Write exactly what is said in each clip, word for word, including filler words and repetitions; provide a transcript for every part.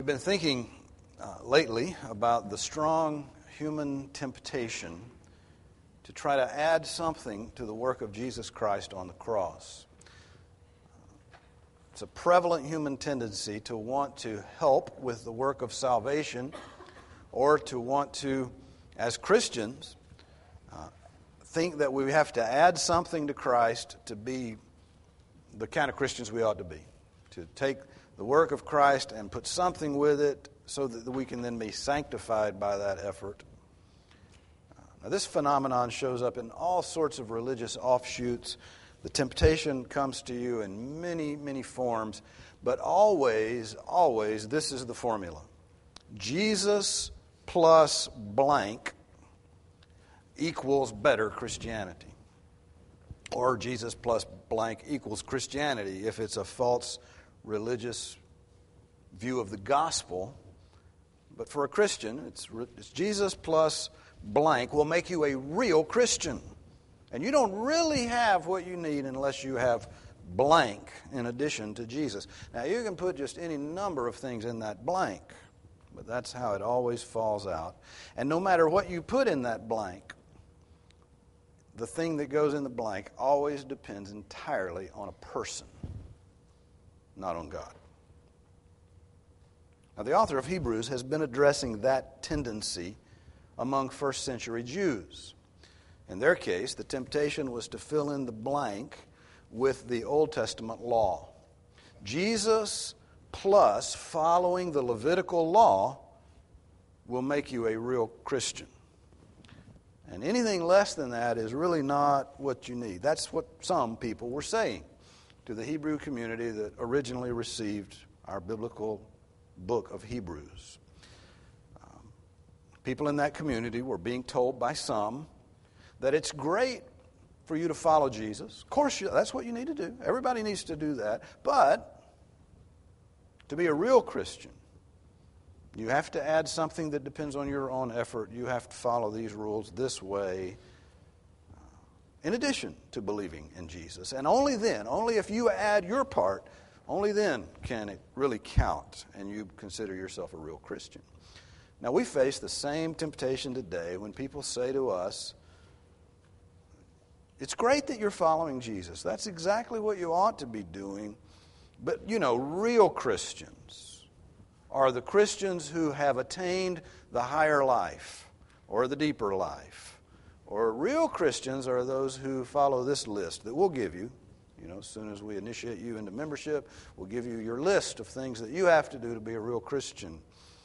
We've been thinking uh, lately about the strong human temptation to try to add something to the work of Jesus Christ on the cross. It's a prevalent human tendency to want to help with the work of salvation, or to want to, as Christians, uh, think that we have to add something to Christ to be the kind of Christians we ought to be. To take the work of Christ and put something with it so that we can then be sanctified by that effort. Now, this phenomenon shows up in all sorts of religious offshoots. The temptation comes to you in many, many forms, but always, always, this is the formula. Jesus plus blank equals better Christianity. Or Jesus plus blank equals Christianity if it's a false religious view of the gospel. But for a Christian, it's, it's Jesus plus blank will make you a real Christian. And you don't really have what you need unless you have blank in addition to Jesus. Now, you can put just any number of things in that blank, but that's how it always falls out. And no matter what you put in that blank, the thing that goes in the blank always depends entirely on a person, not on God. Now, the author of Hebrews has been addressing that tendency among first century Jews. In their case, the temptation was to fill in the blank with the Old Testament law. Jesus plus following the Levitical law will make you a real Christian. And anything less than that is really not what you need. That's what some people were saying to the Hebrew community that originally received our biblical book of Hebrews. Um, people in that community were being told by some that it's great for you to follow Jesus. Of course, you, that's what you need to do. Everybody needs to do that. But to be a real Christian, you have to add something that depends on your own effort. You have to follow these rules this way, uh, in addition to believing in Jesus. And only then, only if you add your part, only then can it really count and you consider yourself a real Christian. Now, we face the same temptation today when people say to us, it's great that you're following Jesus. That's exactly what you ought to be doing. But, you know, real Christians are the Christians who have attained the higher life or the deeper life. Or real Christians are those who follow this list that we'll give you. You know, as soon as we initiate you into membership, we'll give you your list of things that you have to do to be a real Christian.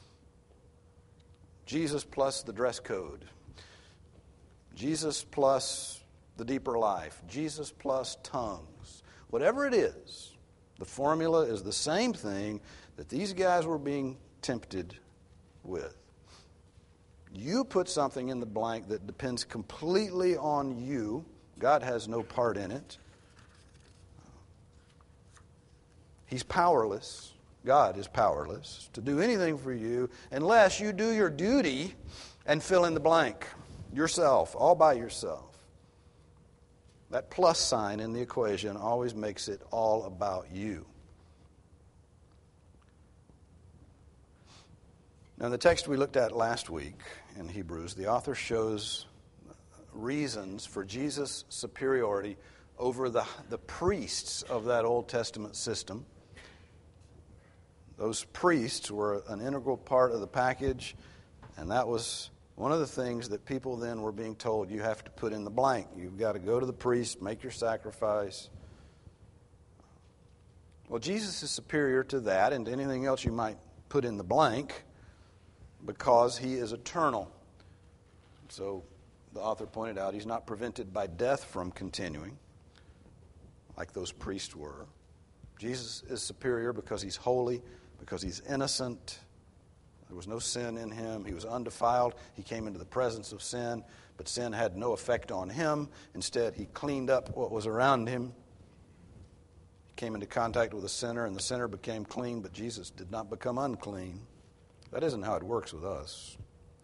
Jesus plus the dress code. Jesus plus the deeper life. Jesus plus tongues. Whatever it is, the formula is the same thing that these guys were being tempted with. You put something in the blank that depends completely on you. God has no part in it. He's powerless. God is powerless to do anything for you unless you do your duty and fill in the blank yourself, all by yourself. That plus sign in the equation always makes it all about you. Now, in the text we looked at last week in Hebrews, the author shows reasons for Jesus' superiority over the, the priests of that Old Testament system. Those priests were an integral part of the package, and that was one of the things that people then were being told, you have to put in the blank. You've got to go to the priest, make your sacrifice. Well, Jesus is superior to that and to anything else you might put in the blank because he is eternal. So the author pointed out he's not prevented by death from continuing like those priests were. Jesus is superior because he's holy, because he's innocent. There was no sin in him. He was undefiled. He came into the presence of sin, but sin had no effect on him. Instead, he cleaned up what was around him. He came into contact with a sinner, and the sinner became clean, but Jesus did not become unclean. That isn't how it works with us.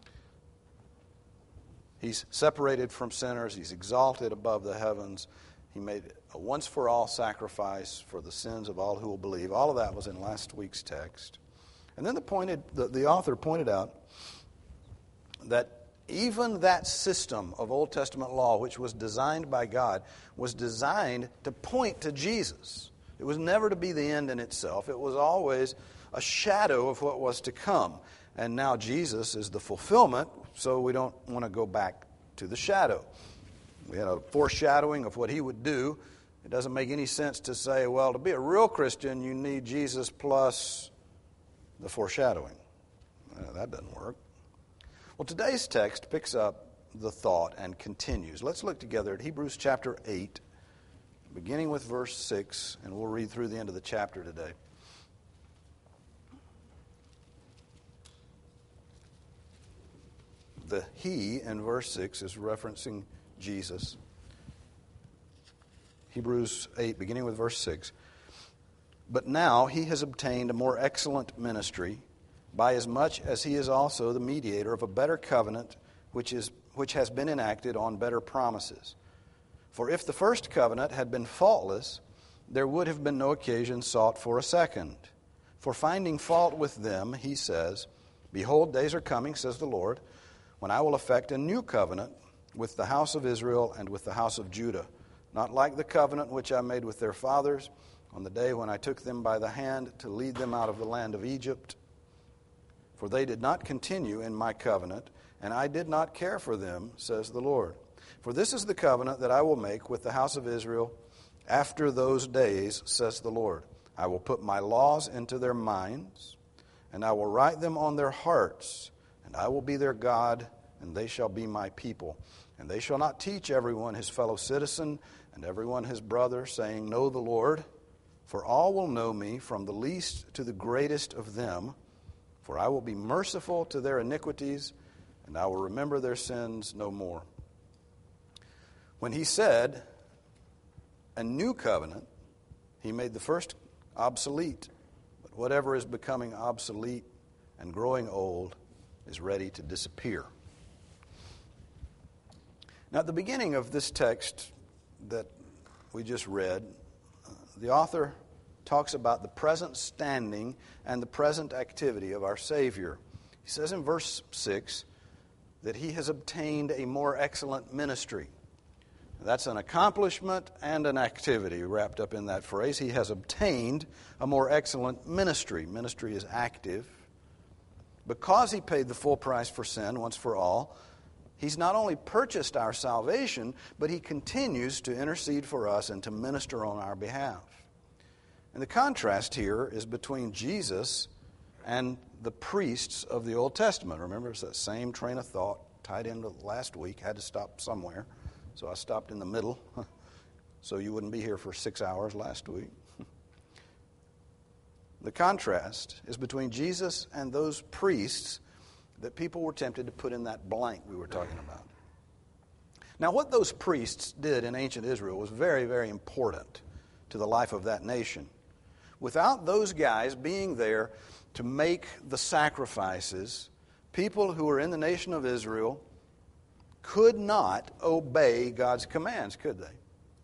He's separated from sinners. He's exalted above the heavens. He made a once-for-all sacrifice for the sins of all who will believe. All of that was in last week's text. And then the, pointed, the, the author pointed out that even that system of Old Testament law, which was designed by God, was designed to point to Jesus. It was never to be the end in itself. It was always a shadow of what was to come. And now Jesus is the fulfillment, so we don't want to go back to the shadow. We had a foreshadowing of what he would do. It doesn't make any sense to say, well, to be a real Christian, you need Jesus plus the foreshadowing. Uh, that doesn't work. Well, today's text picks up the thought and continues. Let's look together at Hebrews chapter eight, beginning with verse six, and we'll read through the end of the chapter today. The he in verse six is referencing Jesus. Hebrews eight, beginning with verse six. But now he has obtained a more excellent ministry, by as much as he is also the mediator of a better covenant, which is which has been enacted on better promises. For if the first covenant had been faultless, there would have been no occasion sought for a second. For finding fault with them, he says, Behold, days are coming, says the Lord, when I will effect a new covenant with the house of Israel and with the house of Judah, not like the covenant which I made with their fathers on the day when I took them by the hand to lead them out of the land of Egypt. For they did not continue in my covenant, and I did not care for them, says the Lord. For this is the covenant that I will make with the house of Israel after those days, says the Lord. I will put my laws into their minds, and I will write them on their hearts, and I will be their God, and they shall be my people. And they shall not teach everyone his fellow citizen, and everyone his brother, saying, Know the Lord, for all will know me, from the least to the greatest of them. For I will be merciful to their iniquities, and I will remember their sins no more. When he said, a new covenant, he made the first obsolete. But whatever is becoming obsolete and growing old is ready to disappear. Now, at the beginning of this text that we just read, the author talks about the present standing and the present activity of our Savior. He says in verse six that he has obtained a more excellent ministry. That's an accomplishment and an activity wrapped up in that phrase. He has obtained a more excellent ministry. Ministry is active. Because he paid the full price for sin once for all, he's not only purchased our salvation, but he continues to intercede for us and to minister on our behalf. And the contrast here is between Jesus and the priests of the Old Testament. Remember, it's that same train of thought tied into last week. Had to stop somewhere, so I stopped in the middle, so you wouldn't be here for six hours last week. The contrast is between Jesus and those priests that people were tempted to put in that blank we were talking about. Now, what those priests did in ancient Israel was very, very important to the life of that nation. Without those guys being there to make the sacrifices, people who were in the nation of Israel could not obey God's commands, could they?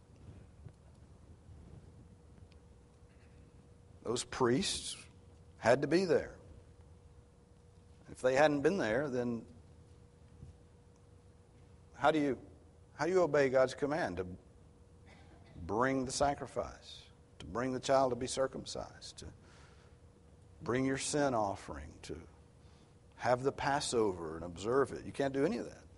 Those priests had to be there. If they hadn't been there, then how do you how do you obey God's command to bring the sacrifice, to bring the child to be circumcised, to bring your sin offering, to have the Passover and observe it? You can't do any of that.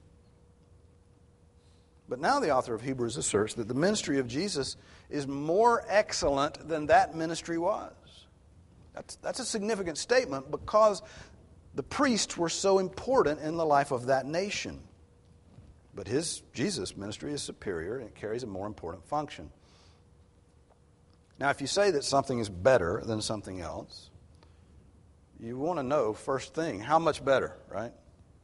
But now the author of Hebrews asserts that the ministry of Jesus is more excellent than that ministry was. That's, that's a significant statement because the priests were so important in the life of that nation. But his, Jesus' ministry is superior and it carries a more important function. Now, if you say that something is better than something else, you want to know, first thing, how much better, right?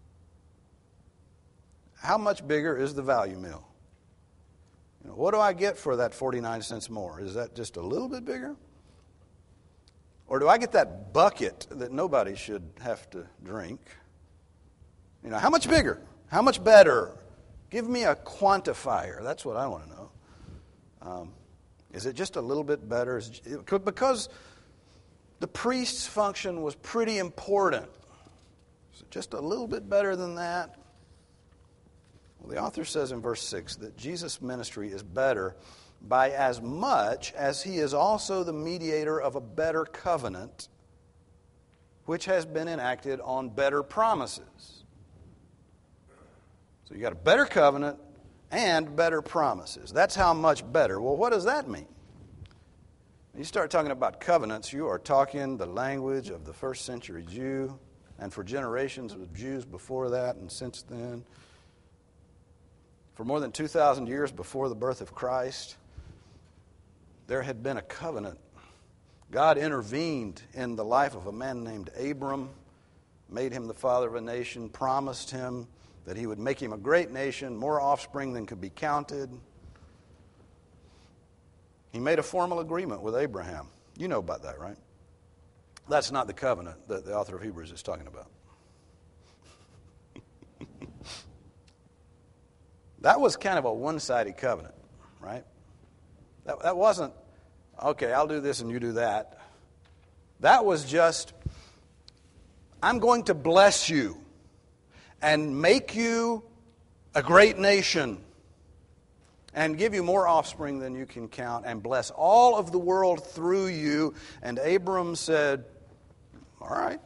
How much bigger is the value meal? You know, what do I get for that forty-nine cents more? Is that just a little bit bigger? Or do I get that bucket that nobody should have to drink? You know, how much bigger? How much better? Give me a quantifier. That's what I want to know. Um, is it just a little bit better? Because the priest's function was pretty important. So just a little bit better than that. Well, the author says in verse six that Jesus' ministry is better by as much as he is also the mediator of a better covenant, which has been enacted on better promises. So you got a better covenant and better promises. That's how much better. Well, what does that mean? When you start talking about covenants, you are talking the language of the first century Jew, and for generations of Jews before that and since then. For more than two thousand years before the birth of Christ, there had been a covenant. God intervened in the life of a man named Abram, made him the father of a nation, promised him that he would make him a great nation, more offspring than could be counted. He made a formal agreement with Abraham. You know about that, right? That's not the covenant that the author of Hebrews is talking about. That was kind of a one-sided covenant, right? That, that wasn't, okay, I'll do this and you do that. That was just, I'm going to bless you and make you a great nation and give you more offspring than you can count and bless all of the world through you. And Abram said, all right.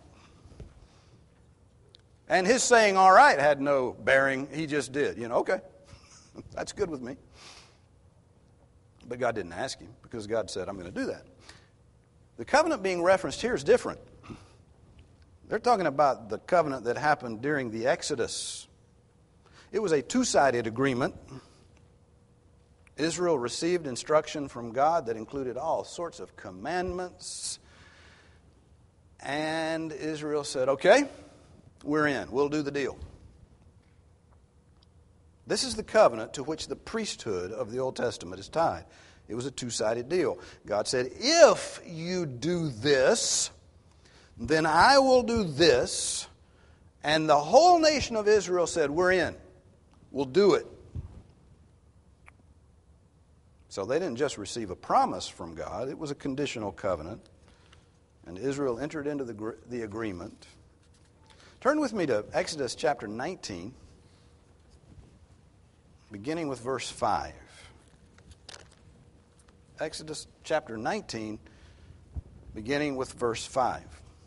And his saying all right had no bearing. He just did. You know, okay, that's good with me. But God didn't ask him because God said, I'm going to do that. The covenant being referenced here is different. They're talking about the covenant that happened during the Exodus. It was a two-sided agreement. Israel received instruction from God that included all sorts of commandments. And Israel said, okay, we're in. We'll do the deal. This is the covenant to which the priesthood of the Old Testament is tied. It was a two-sided deal. God said, if you do this, then I will do this. And the whole nation of Israel said, we're in. We'll do it. So they didn't just receive a promise from God. It was a conditional covenant. And Israel entered into the, the agreement. Turn with me to Exodus chapter nineteen, beginning with verse five. Exodus chapter nineteen, beginning with verse five.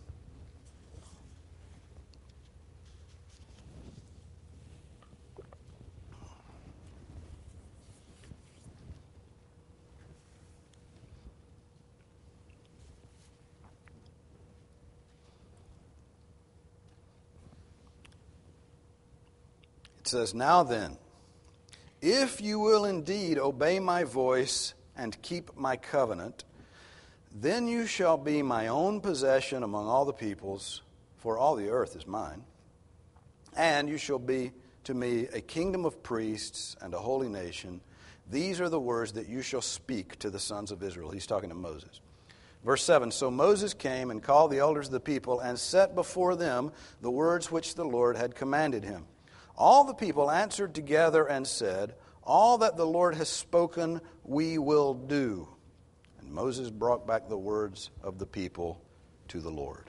It says, now then, if you will indeed obey my voice and keep my covenant, then you shall be my own possession among all the peoples, for all the earth is mine. And you shall be to me a kingdom of priests and a holy nation. These are the words that you shall speak to the sons of Israel. He's talking to Moses. Verse seven, so Moses came and called the elders of the people and set before them the words which the Lord had commanded him. All the people answered together and said, all that the Lord has spoken we will do. And Moses brought back the words of the people to the Lord.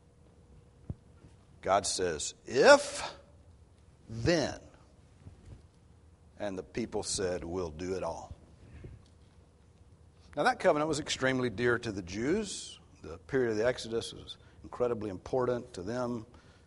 God says, if, then. And the people said, we'll do it all. Now that covenant was extremely dear to the Jews. The period of the Exodus was incredibly important to them.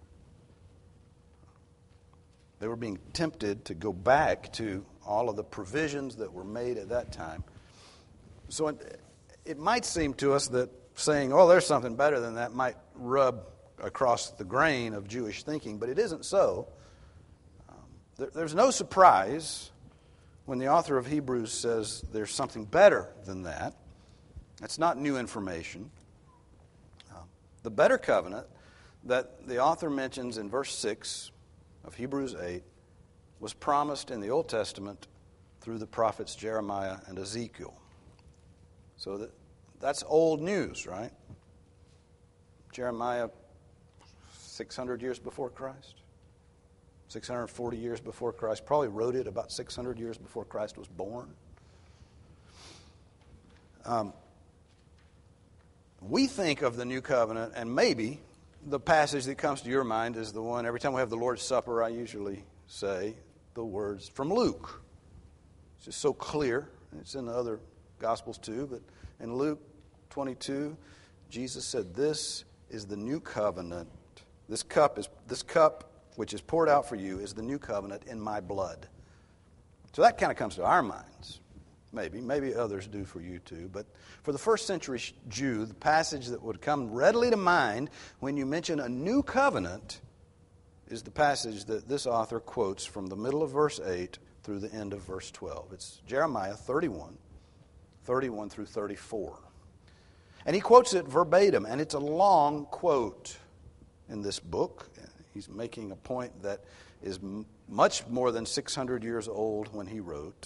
They were being tempted to go back to all of the provisions that were made at that time. So it, it might seem to us that saying, oh, there's something better than that might rub across the grain of Jewish thinking, but it isn't so. Um, there, there's no surprise when the author of Hebrews says there's something better than that. That's not new information. Uh, the better covenant that the author mentions in verse six of Hebrews eight was promised in the Old Testament through the prophets Jeremiah and Ezekiel. So that, that's old news, right? Jeremiah, six hundred years before Christ. six hundred forty years before Christ. Probably wrote it about six hundred years before Christ was born. Um, we think of the new covenant, and maybe the passage that comes to your mind is the one, every time we have the Lord's Supper, I usually say the words from Luke. It's just so clear. It's in the other Gospels too, but in Luke twenty-two, Jesus said, "This is the new covenant. This cup is this cup which is poured out for you is the new covenant in my blood." So that kind of comes to our minds. Maybe. Maybe others do for you too. But for the first century Jew, the passage that would come readily to mind when you mention a new covenant is the passage that this author quotes from the middle of verse eight through the end of verse twelve. It's Jeremiah thirty-one, thirty-one through thirty-four. And he quotes it verbatim, and it's a long quote in this book. He's making a point that is m- much more than six hundred years old when he wrote.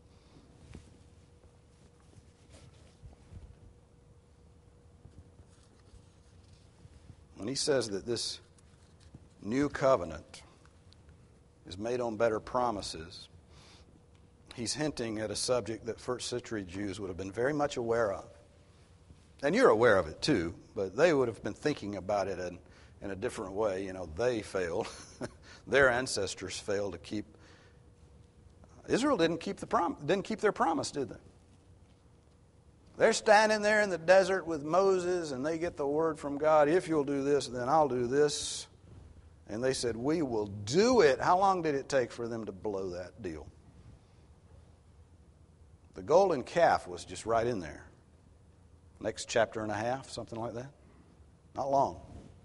When he says that this new covenant is made on better promises, he's hinting at a subject that first century Jews would have been very much aware of. And you're aware of it too, but they would have been thinking about it in, in a different way. You know, they failed. Their ancestors failed to keep. Israel didn't keep the prom- didn't keep their promise, did they? They're standing there in the desert with Moses, and they get the word from God, if you'll do this, then I'll do this. And they said, we will do it. How long did it take for them to blow that deal? The golden calf was just right in there. Next chapter and a half, something like that. Not long.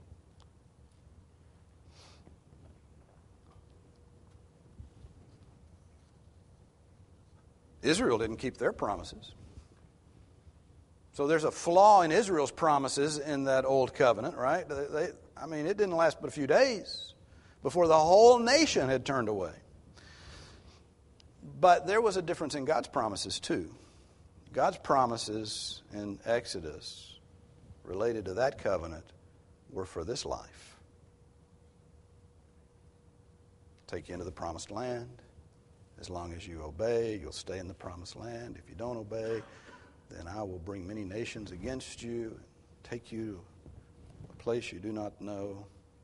Israel didn't keep their promises. So there's a flaw in Israel's promises in that old covenant, right? They, they, I mean, it didn't last but a few days before the whole nation had turned away. But there was a difference in God's promises too. God's promises in Exodus related to that covenant were for this life. Take you into the promised land. As long as you obey, you'll stay in the promised land. If you don't obey, then I will bring many nations against you, and take you to a place you do not know.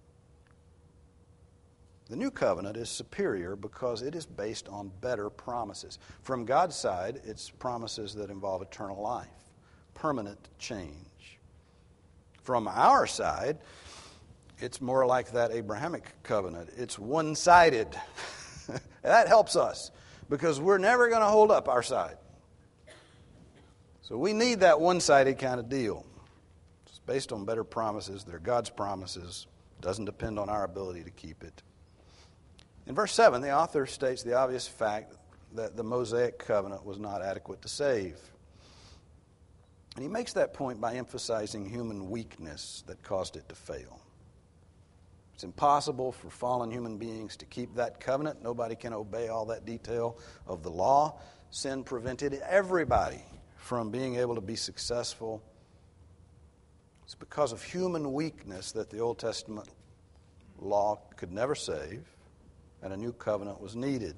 The new covenant is superior because it is based on better promises. From God's side, it's promises that involve eternal life, permanent change. From our side, it's more like that Abrahamic covenant. It's one-sided. That helps us because we're never going to hold up our side. So we need that one-sided kind of deal. It's based on better promises. They're God's promises. It doesn't depend on our ability to keep it. In verse seven, the author states the obvious fact that the Mosaic covenant was not adequate to save. And he makes that point by emphasizing human weakness that caused it to fail. It's impossible for fallen human beings to keep that covenant. Nobody can obey all that detail of the law. Sin prevented everybody from being able to be successful. It's because of human weakness that the Old Testament law could never save, and a new covenant was needed.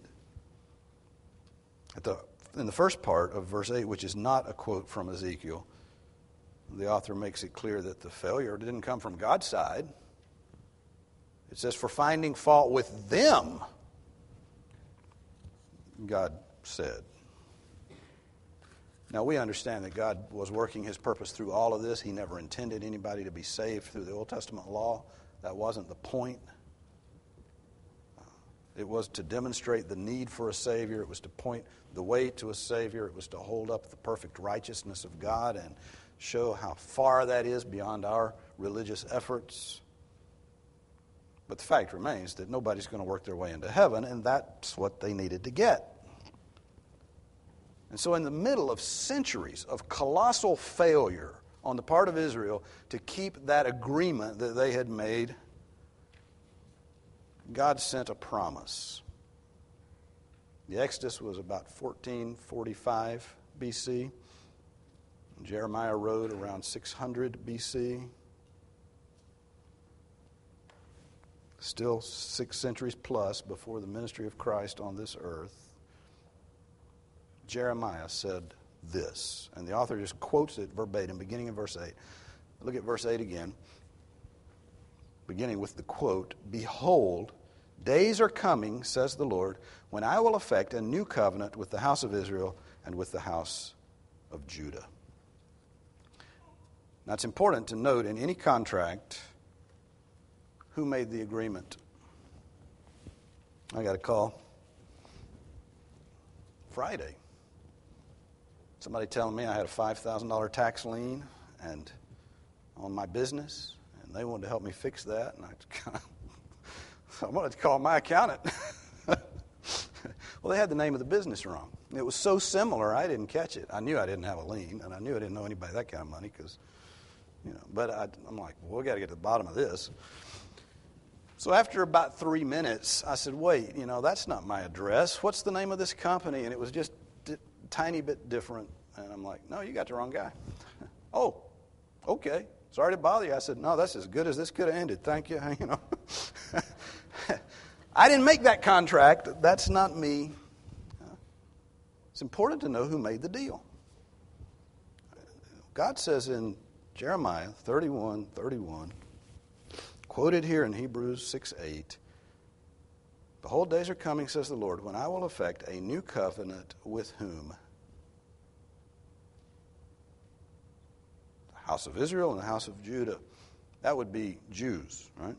At the, in the first part of verse eight, which is not a quote from Ezekiel, the author makes it clear that the failure didn't come from God's side. It says, for finding fault with them, God said. Now, we understand that God was working His purpose through all of this. He never intended anybody to be saved through the Old Testament law. That wasn't the point. It was to demonstrate the need for a Savior. It was to point the way to a Savior. It was to hold up the perfect righteousness of God and show how far that is beyond our religious efforts. But the fact remains that nobody's going to work their way into heaven, and that's what they needed to get. And so in the middle of centuries of colossal failure on the part of Israel to keep that agreement that they had made, God sent a promise. The Exodus was about fourteen forty-five B C. Jeremiah wrote around six hundred B C. Still six centuries plus before the ministry of Christ on this earth. Jeremiah said this, and the author just quotes it verbatim, beginning in verse eight. Look at verse eight again, beginning with the quote, "Behold, days are coming, says the Lord, when I will effect a new covenant with the house of Israel and with the house of Judah." Now, it's important to note in any contract who made the agreement. I got a call Friday. Somebody telling me I had a five thousand dollars tax lien and on my business, and they wanted to help me fix that, and I kind of I wanted to call my accountant. Well, they had the name of the business wrong. It was so similar, I didn't catch it. I knew I didn't have a lien, and I knew I didn't know anybody that kind of money, because, you know. But I, I'm like, well, we got to get to the bottom of this. So after about three minutes, I said, wait, you know, that's not my address. What's the name of this company? And it was just a tiny bit different. And I'm like, no, you got the wrong guy. Oh, okay. Sorry to bother you. I said, no, that's as good as this could have ended. Thank you. You know, I didn't make that contract. That's not me. It's important to know who made the deal. God says in Jeremiah thirty-one thirty-one, quoted here in Hebrews six eight, "Behold, days are coming, says the Lord, when I will effect a new covenant with whom? The house of Israel and the house of Judah." That would be Jews, right?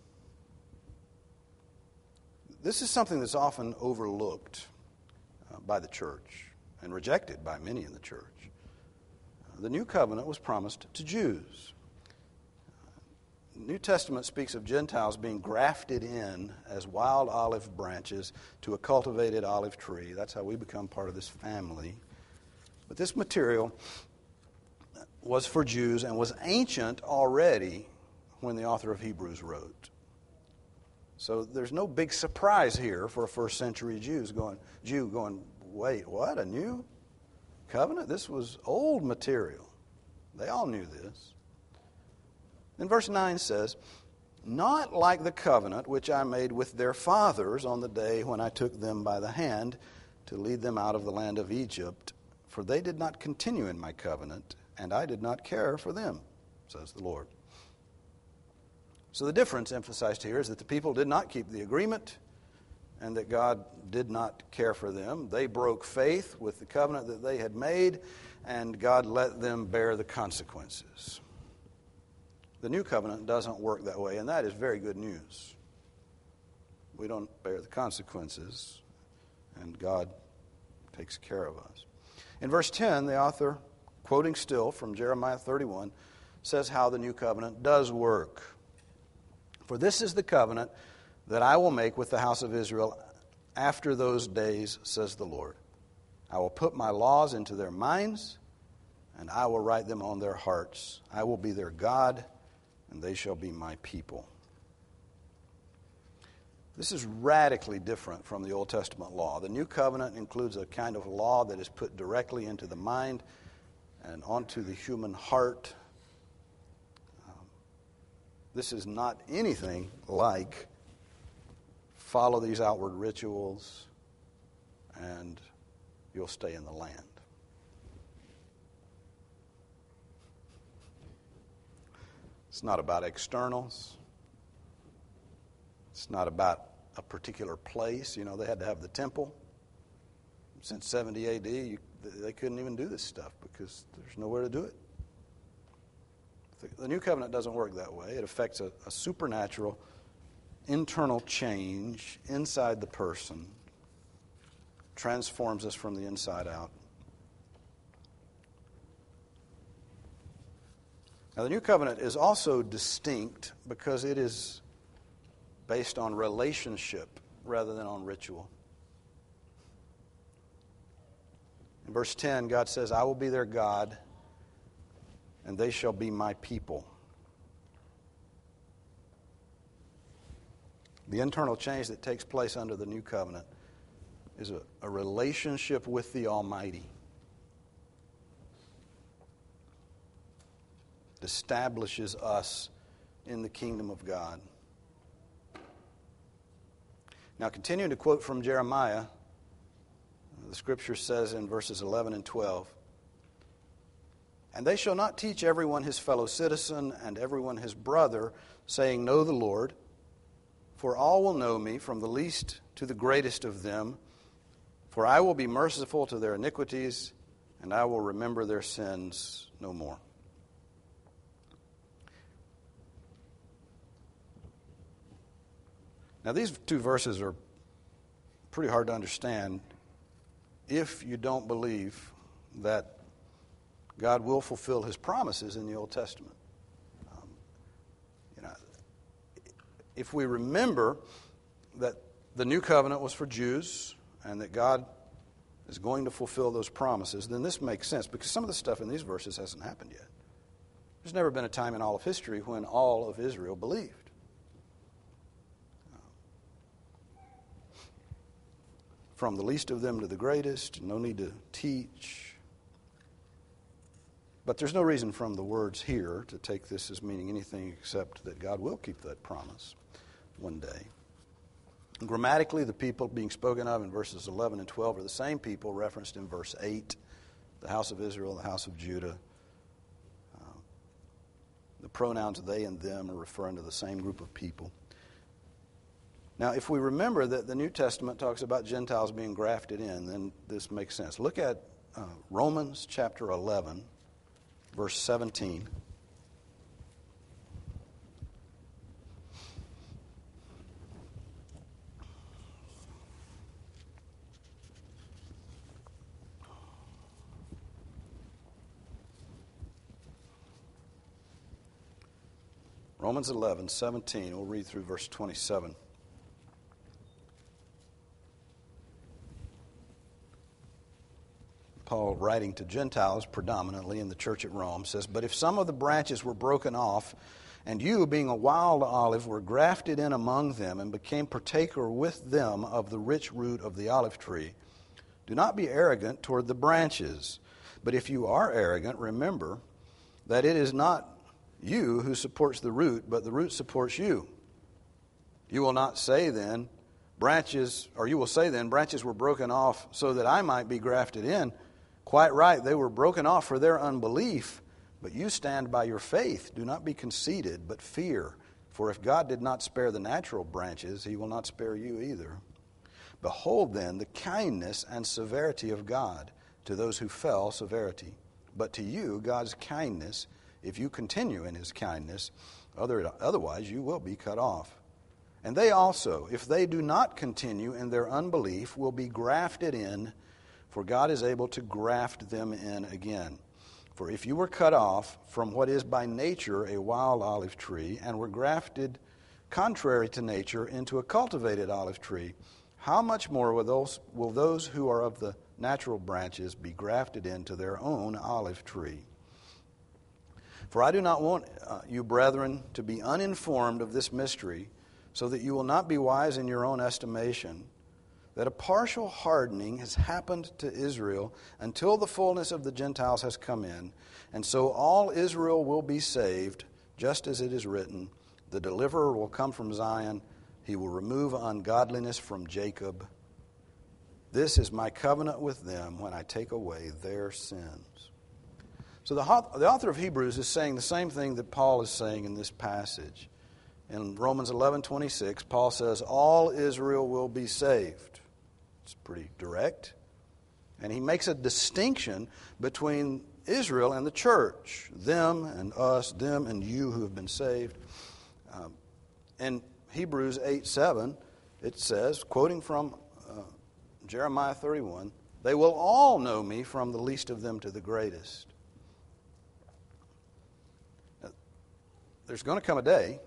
This is something that's often overlooked uh, by the church and rejected by many in the church. Uh, the new covenant was promised to Jews. The New Testament speaks of Gentiles being grafted in as wild olive branches to a cultivated olive tree. That's how we become part of this family. But this material was for Jews and was ancient already when the author of Hebrews wrote. So there's no big surprise here for a first century Jews going, Jew going, wait, what, a new covenant? This was old material. They all knew this. Then verse nine says, "Not like the covenant which I made with their fathers on the day when I took them by the hand to lead them out of the land of Egypt, for they did not continue in my covenant, and I did not care for them, says the Lord." So the difference emphasized here is that the people did not keep the agreement and that God did not care for them. They broke faith with the covenant that they had made, and God let them bear the consequences. The new covenant doesn't work that way, and that is very good news. We don't bear the consequences, and God takes care of us. In verse ten, the author, quoting still from Jeremiah thirty-one, says how the new covenant does work. "For this is the covenant that I will make with the house of Israel after those days, says the Lord. I will put my laws into their minds, and I will write them on their hearts. I will be their God, and they shall be my people." This is radically different from the Old Testament law. The New Covenant includes a kind of law that is put directly into the mind and onto the human heart. Um, this is not anything like follow these outward rituals and you'll stay in the land. It's not about externals. It's not about a particular place. You know, they had to have the temple. Since seventy A D, you, they couldn't even do this stuff because there's nowhere to do it. The, the New Covenant doesn't work that way. It affects a, a supernatural, internal change inside the person, transforms us from the inside out. Now, the New Covenant is also distinct because it is based on relationship rather than on ritual. In verse ten, God says, "I will be their God, and they shall be my people." The internal change that takes place under the New Covenant is a, a relationship with the Almighty. It establishes us in the kingdom of God. Now, continuing to quote from Jeremiah, the scripture says in verses eleven and twelve, And they shall not teach everyone his fellow citizen and everyone his brother, saying, Know the Lord. For all will know me, from the least to the greatest of them. For I will be merciful to their iniquities, and I will remember their sins no more. Now, these two verses are pretty hard to understand if you don't believe that God will fulfill his promises in the Old Testament. Um, you know, if we remember that the new covenant was for Jews and that God is going to fulfill those promises, then this makes sense, because some of the stuff in these verses hasn't happened yet. There's never been a time in all of history when all of Israel believed. From the least of them to the greatest, no need to teach. But there's no reason from the words here to take this as meaning anything except that God will keep that promise one day. And grammatically, the people being spoken of in verses eleven and twelve are the same people referenced in verse eight, the house of Israel, the house of Judah. Uh, the pronouns they and them are referring to the same group of people. Now, if we remember that the New Testament talks about Gentiles being grafted in, then this makes sense. Look at uh, Romans chapter eleven, verse seventeen. Romans eleven, seventeen. We'll read through verse twenty-seven. Paul, writing to Gentiles predominantly in the church at Rome, says, But if some of the branches were broken off, and you, being a wild olive, were grafted in among them, and became partaker with them of the rich root of the olive tree, do not be arrogant toward the branches. But if you are arrogant, remember that it is not you who supports the root, but the root supports you. You will not say then, branches, or you will say then, branches were broken off so that I might be grafted in. Quite right, they were broken off for their unbelief, but you stand by your faith. Do not be conceited, but fear. For if God did not spare the natural branches, he will not spare you either. Behold then the kindness and severity of God. To those who fell, severity. But to you, God's kindness, if you continue in his kindness, other, otherwise you will be cut off. And they also, if they do not continue in their unbelief, will be grafted in, for God is able to graft them in again. For if you were cut off from what is by nature a wild olive tree, and were grafted contrary to nature into a cultivated olive tree, how much more will those, will those who are of the natural branches be grafted into their own olive tree? For I do not want uh, you, brethren, to be uninformed of this mystery, so that you will not be wise in your own estimation, that a partial hardening has happened to Israel until the fullness of the Gentiles has come in, and so all Israel will be saved, just as it is written, the deliverer will come from Zion, he will remove ungodliness from Jacob. This is my covenant with them when I take away their sins. So the, the author of Hebrews is saying the same thing that Paul is saying in this passage. In Romans eleven twenty-six, Paul says, all Israel will be saved. It's pretty direct. And he makes a distinction between Israel and the church. Them and us, them and you who have been saved. Um, in Hebrews eight seven, it says, quoting from uh, Jeremiah thirty-one, they will all know me from the least of them to the greatest. Now, there's going to come a day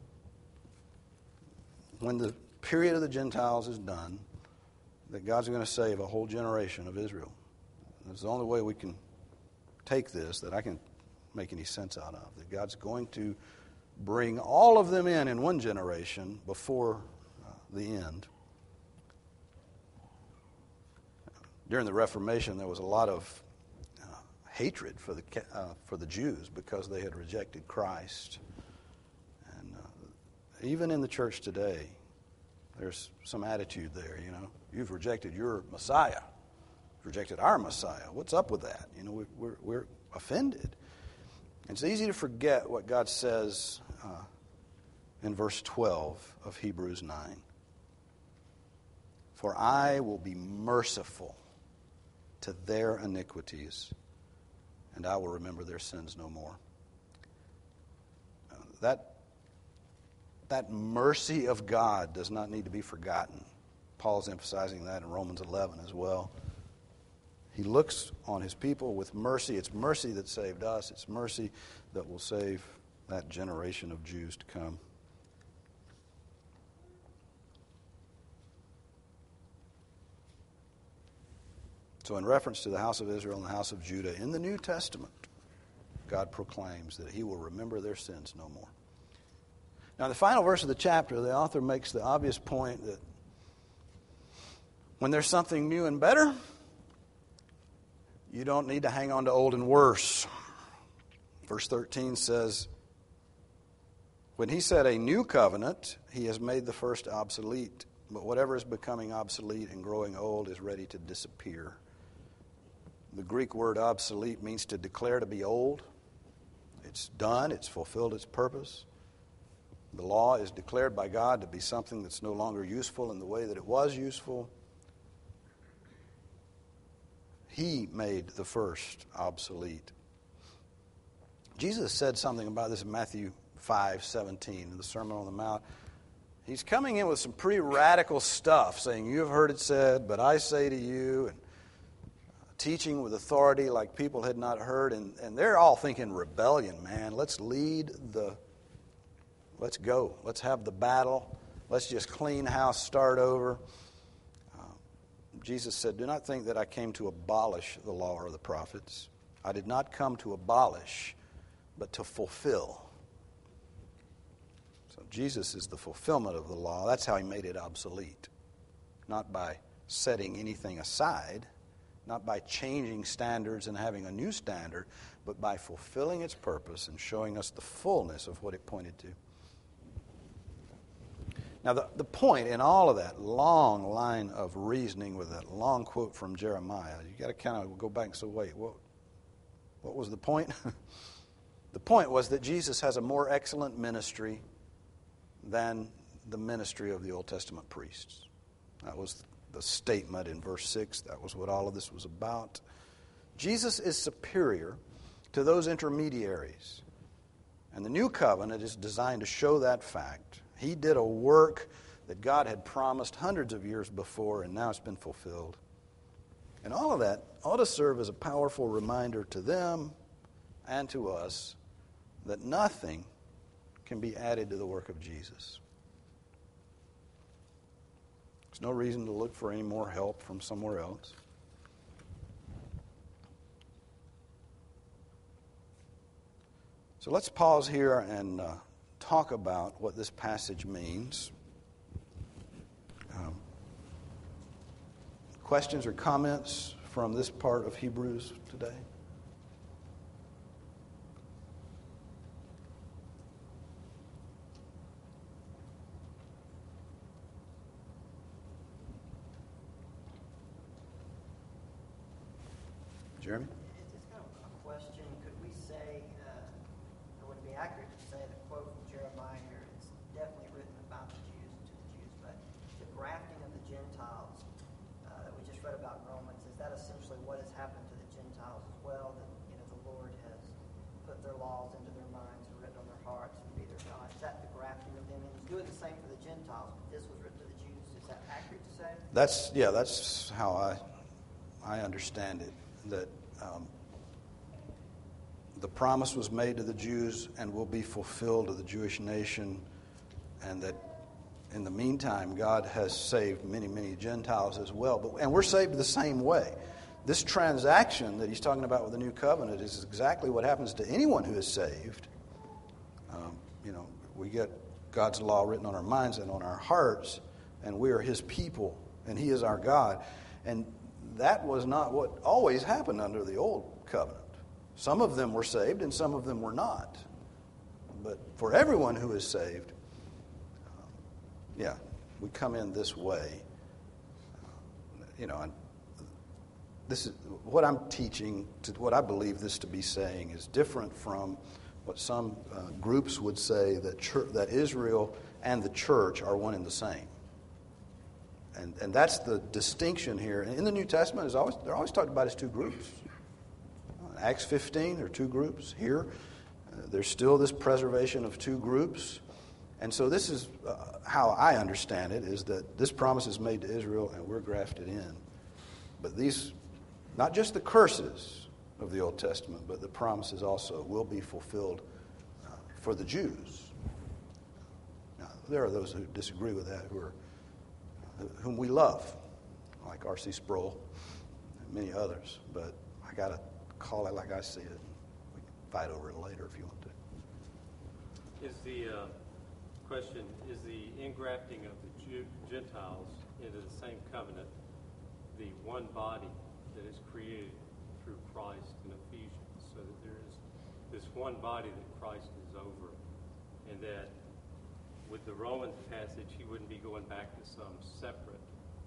when the period of the Gentiles is done, that God's going to save a whole generation of Israel. That's the only way we can take this, that I can make any sense out of. That God's going to bring all of them in in one generation before uh, the end. During the Reformation, there was a lot of uh, hatred for the uh, for the Jews because they had rejected Christ. And uh, even in the church today, there's some attitude there, you know. You've rejected your Messiah. You've rejected our Messiah. What's up with that? You know, we, we're, we're offended. It's easy to forget what God says uh, in verse twelve of Hebrews nine. For I will be merciful to their iniquities, and I will remember their sins no more. Uh, that, that mercy of God does not need to be forgotten. Paul's emphasizing that in Romans eleven as well. He looks on his people with mercy. It's mercy that saved us. It's mercy that will save that generation of Jews to come. So in reference to the house of Israel and the house of Judah, in the New Testament, God proclaims that he will remember their sins no more. Now, in the final verse of the chapter, the author makes the obvious point that when there's something new and better, you don't need to hang on to old and worse. Verse thirteen says, when he said a new covenant, he has made the first obsolete. But whatever is becoming obsolete and growing old is ready to disappear. The Greek word obsolete means to declare to be old. It's done. It's fulfilled its purpose. The law is declared by God to be something that's no longer useful in the way that it was useful. He made the first obsolete. Jesus said something about this in Matthew five seventeen, in the Sermon on the Mount. He's coming in with some pretty radical stuff, saying, you have heard it said, but I say to you, and teaching with authority like people had not heard. And, and they're all thinking rebellion, man. Let's lead the, let's go. Let's have the battle. Let's just clean house, start over. Jesus said, do not think that I came to abolish the law or the prophets. I did not come to abolish, but to fulfill. So Jesus is the fulfillment of the law. That's how he made it obsolete. Not by setting anything aside, not by changing standards and having a new standard, but by fulfilling its purpose and showing us the fullness of what it pointed to. Now, the, the point in all of that long line of reasoning with that long quote from Jeremiah, you got to kind of go back and say, wait, what, what was the point? The point was that Jesus has a more excellent ministry than the ministry of the Old Testament priests. That was the statement in verse six. That was what all of this was about. Jesus is superior to those intermediaries. And the new covenant is designed to show that fact. He did a work that God had promised hundreds of years before, and now it's been fulfilled. And all of that ought to serve as a powerful reminder to them and to us that nothing can be added to the work of Jesus. There's no reason to look for any more help from somewhere else. So let's pause here and uh, talk about what this passage means. Um, questions or comments from this part of Hebrews today? Jeremy? It's just kind of a question. Could we say, uh, it wouldn't be accurate to say the quote from Jeremiah here is definitely written about the Jews and to the Jews, but the grafting of the Gentiles uh, that we just read about in Romans, is that essentially what has happened to the Gentiles as well? That, you know, the Lord has put their laws into their minds and written on their hearts and be their God. Is that the grafting of them? And he's doing the same for the Gentiles, but this was written to the Jews. Is that accurate to say? That's, yeah, that's how I, I understand it. That um, the promise was made to the Jews and will be fulfilled to the Jewish nation, and that in the meantime God has saved many, many Gentiles as well. But and we're saved the same way. This transaction that he's talking about with the new covenant is exactly what happens to anyone who is saved. Um, you know, we get God's law written on our minds and on our hearts, and we are his people, and he is our God. And that was not what always happened under the old covenant. Some of them were saved and some of them were not. But for everyone who is saved, uh, yeah, we come in this way. Uh, you know, and this is what I'm teaching, to what I believe this to be saying is different from what some uh, groups would say that church, that Israel and the church are one and the same. And and that's the distinction here. In the New Testament, is always they're always talked about as two groups. In Acts fifteen, there are two groups. Here, uh, there's still this preservation of two groups. And so this is uh, how I understand it, is that this promise is made to Israel and we're grafted in. But these, not just the curses of the Old Testament, but the promises also will be fulfilled uh, for the Jews. Now, there are those who disagree with that, who are, whom we love, like R C Sproul and many others. But I got to call it like I see it. We can fight over it later if you want to. Is the uh, question, is the ingrafting of the Jew, Gentiles into the same covenant the one body that is created through Christ in Ephesians, so that there is this one body that Christ is over, and that with the Roman passage, he wouldn't be going back to some separate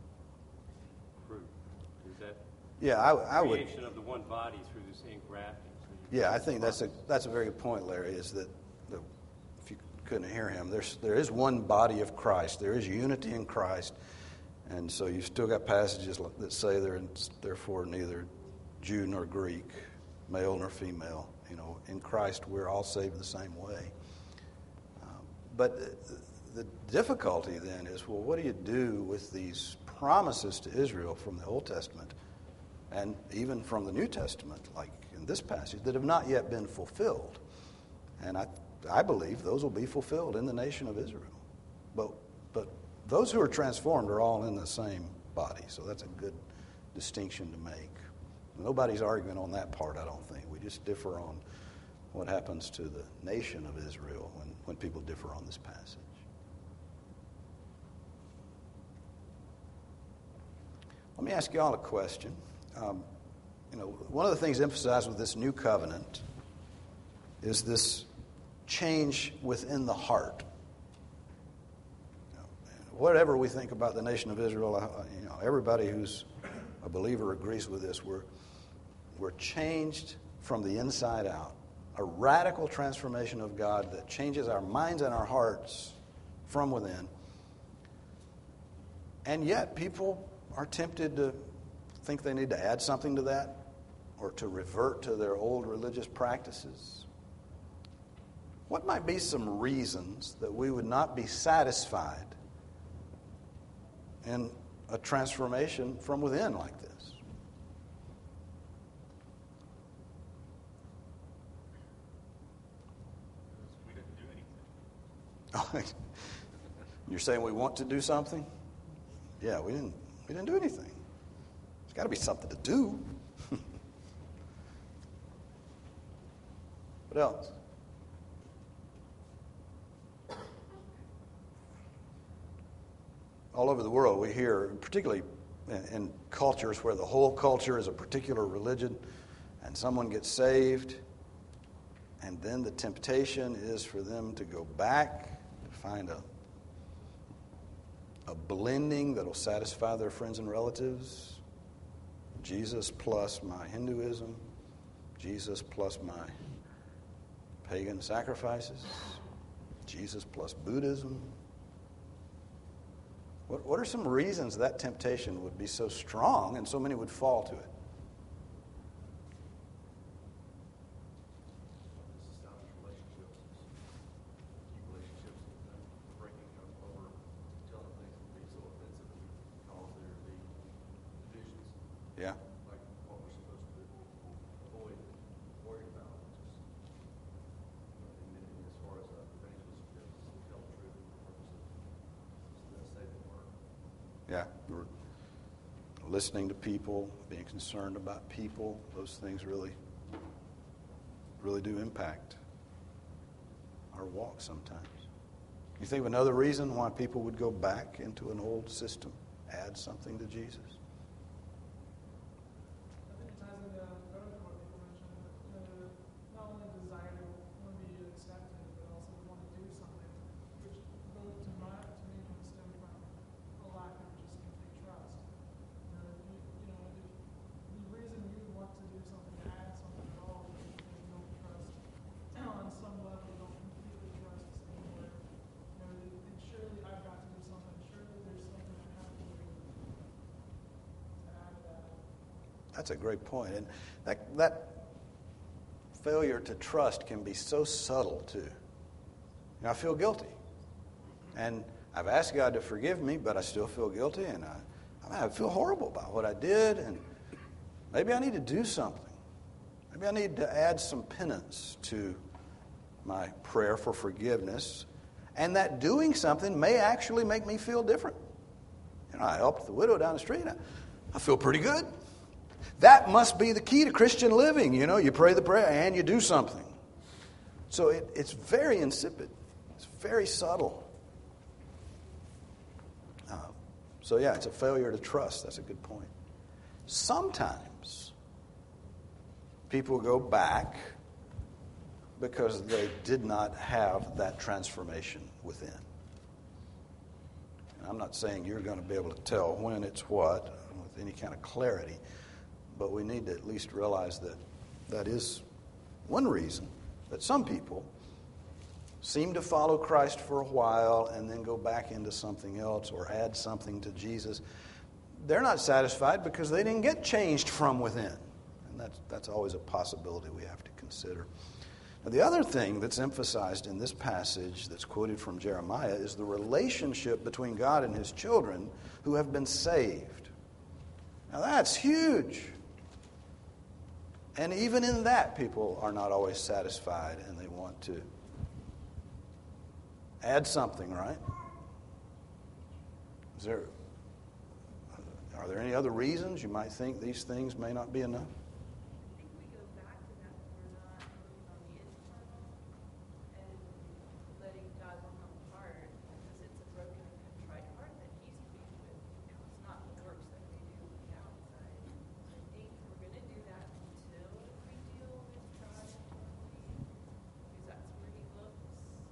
group. Is that yeah, I, I would creation of the one body through this ingrafting? So yeah, I think that's a that's a very good point, Larry. Is that the, if you couldn't hear him, there's there is one body of Christ. There is unity in Christ, and so you've still got passages that say there therefore neither Jew nor Greek, male nor female. You know, in Christ we're all saved the same way. But the difficulty then is, well, what do you do with these promises to Israel from the Old Testament and even from the New Testament, like in this passage, that have not yet been fulfilled? And I I believe those will be fulfilled in the nation of Israel. But but those who are transformed are all in the same body, so that's a good distinction to make. Nobody's arguing on that part, I don't think. We just differ on what happens to the nation of Israel when, when people differ on this passage. Let me ask you all a question. Um, you know, one of the things emphasized with this new covenant is this change within the heart. You know, whatever we think about the nation of Israel, uh, you know, everybody who's a believer agrees with this. We're we're changed from the inside out. A radical transformation of God that changes our minds and our hearts from within. And yet people are tempted to think they need to add something to that or to revert to their old religious practices. What might be some reasons that we would not be satisfied in a transformation from within like this? You're saying we want to do something? Yeah, we didn't we didn't do anything. There's got to be something to do. What else? All over the world we hear, particularly in, in cultures where the whole culture is a particular religion, and someone gets saved, and then the temptation is for them to go back, to find a, a blending that will satisfy their friends and relatives. Jesus plus my Hinduism, Jesus plus my pagan sacrifices, Jesus plus Buddhism. What, what are some reasons that temptation would be so strong and so many would fall to it? Yeah. Like what we're supposed to avoid worrying about, which is, you know, and, and as far as uh, evangelism goes, to tell the truth for the purpose of the saving word. Yeah. We're listening to people, being concerned about people, those things really, really do impact our walk sometimes. You think of another reason why people would go back into an old system, add something to Jesus? That's a great point. And that, that failure to trust can be so subtle, too. You know, I feel guilty. And I've asked God to forgive me, but I still feel guilty. And I, I, mean, I feel horrible about what I did. And maybe I need to do something. Maybe I need to add some penance to my prayer for forgiveness. And that doing something may actually make me feel different. You know, I helped the widow down the street. I, I feel pretty good. That must be the key to Christian living. You know, you pray the prayer and you do something. So it, it's very insipid. It's very subtle. Uh, so yeah, it's a failure to trust. That's a good point. Sometimes people go back because they did not have that transformation within. And I'm not saying you're going to be able to tell when it's what with any kind of clarity, but we need to at least realize that that is one reason that some people seem to follow Christ for a while and then go back into something else or add something to Jesus. They're not satisfied because they didn't get changed from within. And that's, that's always a possibility we have to consider. Now, the other thing that's emphasized in this passage that's quoted from Jeremiah is the relationship between God and his children who have been saved. Now, that's huge. And even in that, people are not always satisfied and they want to add something, right? Is there, are there any other reasons you might think these things may not be enough? I think we go back to that when we're not focused on the internal and letting God work on the heart, because it's a broken and contrite heart that he's pleased with. You know, it's not the works that we do on the outside. I think we're going to do that until we deal with God internally, because that's where he looks.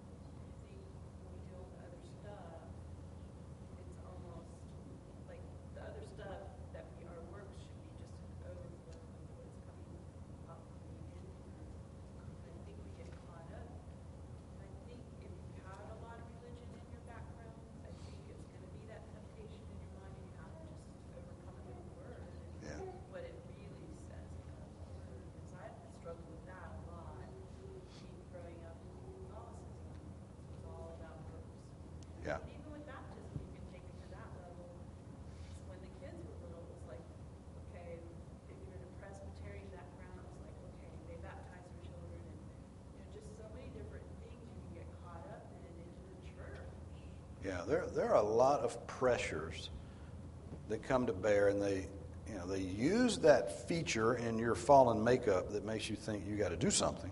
I think when we deal with other stuff, it's almost like the other stuff that we, our works should be just an overflow of what's coming up from the inward. I think we get caught up. And I think if you've had a lot of religion in your background, I think it's going to be that temptation in your mind, and you have to just overcome it with the word and Yeah. what it really says about the word. Because I struggled with that a lot. Me growing up in Catholicism, it was all about works. Yeah. And even with baptism, you can take it to that level. When the kids were little, it was like, okay, if you're in a Presbyterian background, it was like, okay, they baptize their children, and you know, just so many different things you can get caught up in in the church. Yeah, there there are a lot of pressures that come to bear, and they you know they use that feature in your fallen makeup that makes you think you got to do something.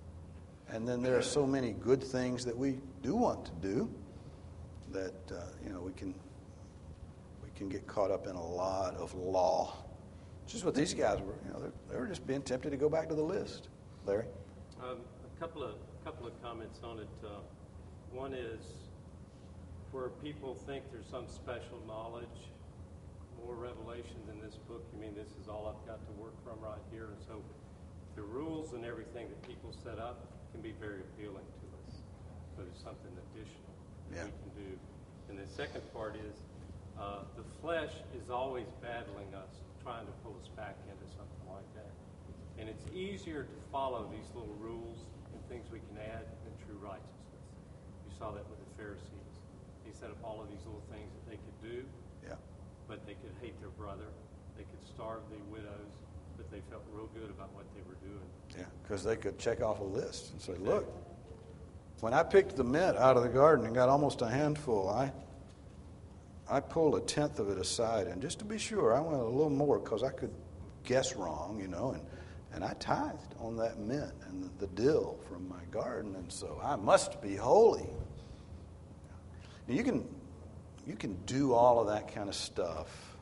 And then there are so many good things that we do want to do that uh, you know we can we can get caught up in a lot of law. Which is what these guys were. You know, they were just being tempted to go back to the list. Larry? Um, a couple of couple of comments on it. Uh, one is where people think there's some special knowledge, more revelation than this book. You mean this is all I've got to work from right here? And so the rules and everything that people set up can be very appealing to us, but it's something additional that Yeah. we can do. And the second part is uh, the flesh is always battling us, trying to pull us back into something like that. And it's easier to follow these little rules and things we can add than true righteousness. You saw that with the Pharisees. They set up all of these little things that they could do, Yeah. but they could hate their brother. They could starve the widows, but they felt real good about what they were doing. Yeah, because they could check off a list and say, look, when I picked the mint out of the garden and got almost a handful, I I pulled a tenth of it aside. And just to be sure, I went a little more because I could guess wrong, you know, and, and I tithed on that mint and the dill from my garden. And so I must be holy. Now, you can, you can do all of that kind of stuff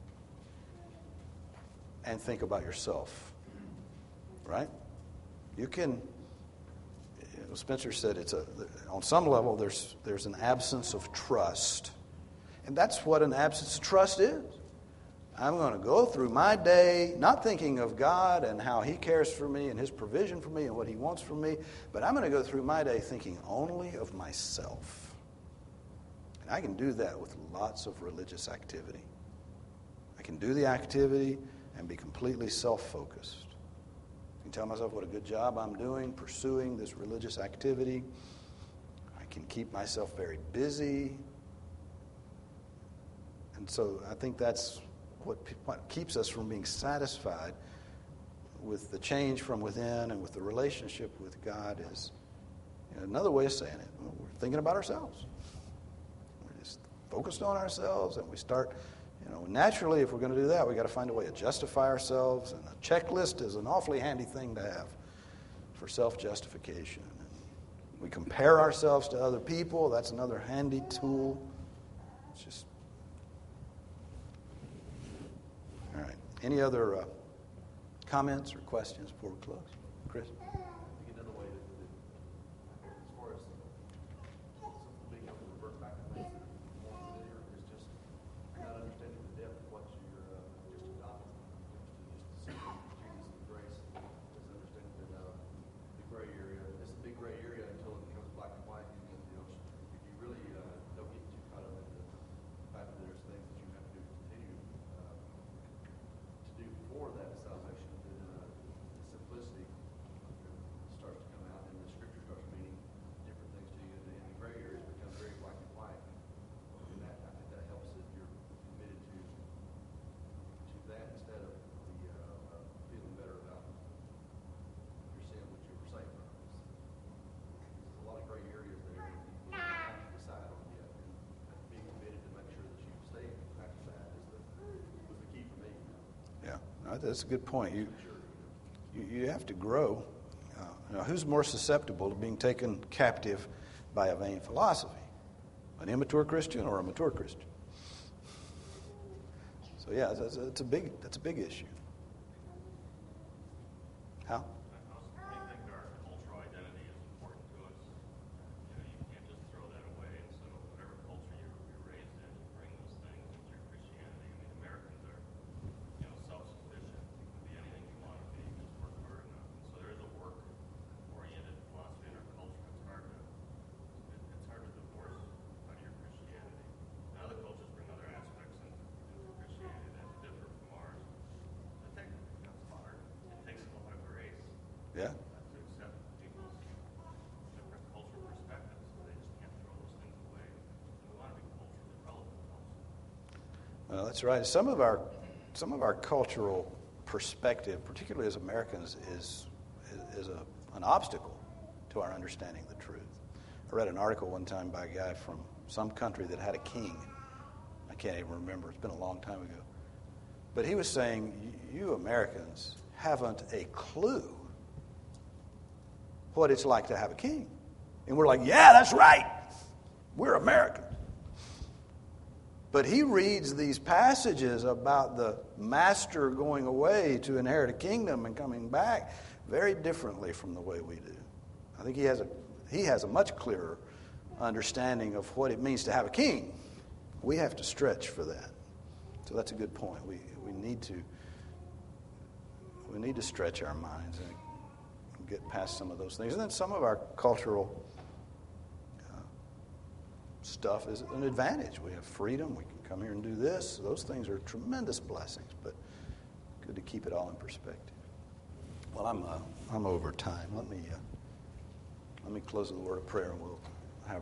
and think about yourself, right? You can, you know, Spencer said it's a, on some level there's there's an absence of trust. And that's what an absence of trust is. I'm going to go through my day not thinking of God and how he cares for me and his provision for me and what he wants from me, but I'm going to go through my day thinking only of myself. And I can do that with lots of religious activity. I can do the activity and be completely self-focused. I can tell myself what a good job I'm doing, pursuing this religious activity. I can keep myself very busy. And so I think that's what, what keeps us from being satisfied with the change from within and with the relationship with God is, you know, another way of saying it, we're thinking about ourselves. We're just focused on ourselves, and we start, you know, naturally, if we're going to do that, we've got to find a way to justify ourselves, and a checklist is an awfully handy thing to have for self-justification. And we compare ourselves to other people. That's another handy tool. It's just... All right. Any other uh, comments or questions before we close? Chris? I think another way that, that as far as being able to revert back to things that are more familiar is just not understanding the depth of what you're uh, just adopting. Just to just see Jesus and grace is understanding that uh, the gray area, this is a big gray area until it becomes black and white. And, you know, if you really uh, don't get too caught up in the fact that there's things that you have to continue uh, to do for that salvation, then uh, the simplicity starts to come out, and the Scripture starts meaning different things to you, and the, and the gray areas become very black and white. And that, I think that helps if you're committed to to that instead of the uh, uh, feeling better about your sin, which you were saying. There's a lot of gray areas there that you have to decide on yet, and being committed to make sure that you stay back to that is the was the key for me. Yeah, no, that's a good point. You you, you have to grow. Uh, now, who's more susceptible to being taken captive by a vain philosophy? An immature Christian or a mature Christian? So yeah, that's, that's a big that's a big issue. How? I think our cultural identity is important to us. You know, you can't just throw that away. And so whatever culture you're, you're raised in, you bring those things into your Christianity. I mean, Americans are, you know, self-sufficient. You can be anything you want to be. You just work hard enough. And so there is a work-oriented philosophy in our culture. It's hard to it, it's hard to divorce out of your Christianity. And other cultures bring other aspects into, into Christianity that differ from ours. I think that's hard. It takes a lot of grace. Yeah. To accept people's different cultural perspectives, so they just can't throw those things away. And we want to be culturally relevant also. Well, that's right. Some of our some of our cultural perspective, particularly as Americans, is is a, an obstacle to our understanding the truth. I read an article one time by a guy from some country that had a king. I can't even remember. It's been a long time ago. But he was saying, you Americans haven't a clue what it's like to have a king. And we're like, yeah, that's right. We're American. But he reads these passages about the master going away to inherit a kingdom and coming back very differently from the way we do. I think he has a he has a much clearer understanding of what it means to have a king. We have to stretch for that. So that's a good point. We we need to we need to stretch our minds and get past some of those things. And then some of our cultural uh, stuff is an advantage. We have freedom. We can come here and do this. Those things are tremendous blessings, but good to keep it all in perspective. Well, I'm uh, I'm over time. Let me uh, let me close with a word of prayer, and we'll